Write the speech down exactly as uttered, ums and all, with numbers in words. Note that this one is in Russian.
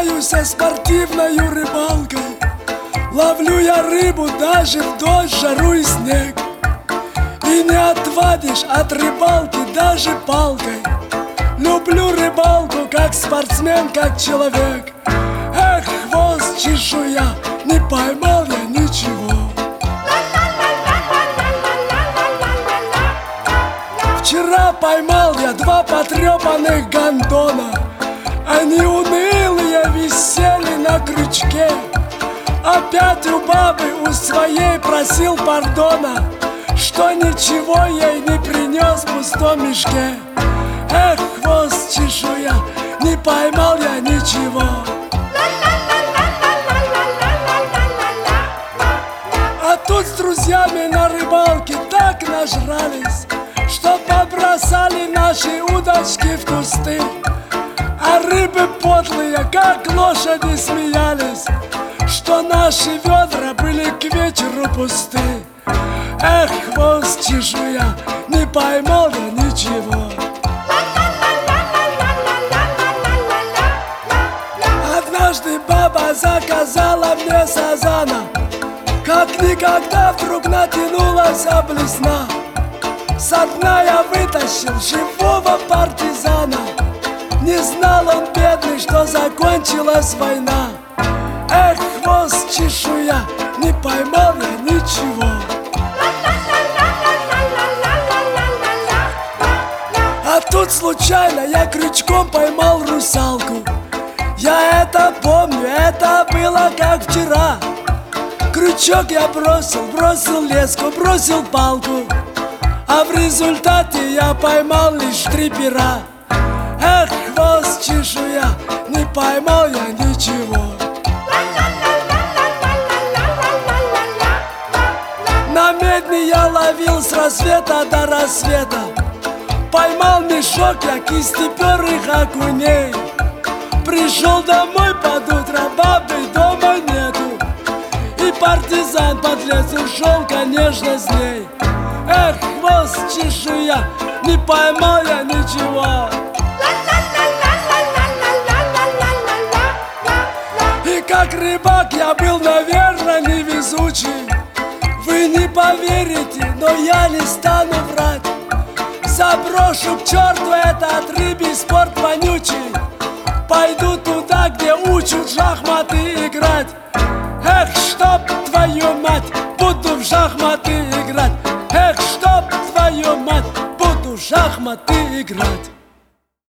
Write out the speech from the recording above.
занимаюсь спортивной рыбалкой. Ловлю я рыбу даже в дождь, жару и снег. И не отвадишь от рыбалки даже палкой. Люблю рыбалку как спортсмен, как человек. Эх, хвост чешуя, не поймал я ничего. Вчера поймал я два потрепанных гондона. Они унылые висели на крючке. Опять у бабы у своей просил пардона, что ничего ей не принес в пустом мешке. Эх, хвост чешуя, не поймал я ничего. А тут с друзьями на рыбалке так нажрались, что побросали наши удочки в кусты. А рыбы подлые, как лошади, смеялись, что наши ведра были к вечеру пусты. Эх, хвост чешуя, не поймал я ничего. Однажды баба заказала мне сазана, как никогда вдруг натянулась блесна. Со дна я вытащил живого партизана. Не знал он, бедный, что закончилась война. Эх, хвост чешуя, не поймал я ничего. А тут случайно я крючком поймал русалку. Я это помню, это было как вчера. Крючок я бросил, бросил леску, бросил палку, а в результате я поймал лишь три пера. Эх, хвост чешуя, не поймал я ничего. На медне я ловил с рассвета до рассвета. Поймал мешок я кистеперых окуней. Пришел домой под утро, бабы дома нету. И партизан подлец ушел, конечно, с ней. Эх, хвост чешуя, не поймал я ничего. И как рыбак я был, наверное, невезучий. Вы не поверите, но я не стану врать. Заброшу к черту этот рыбий спорт вонючий. Пойду туда, где учат в шахматы играть. Эх, чтоб твою мать, буду в шахматы играть. Эх, чтоб твою мать, буду в шахматы играть.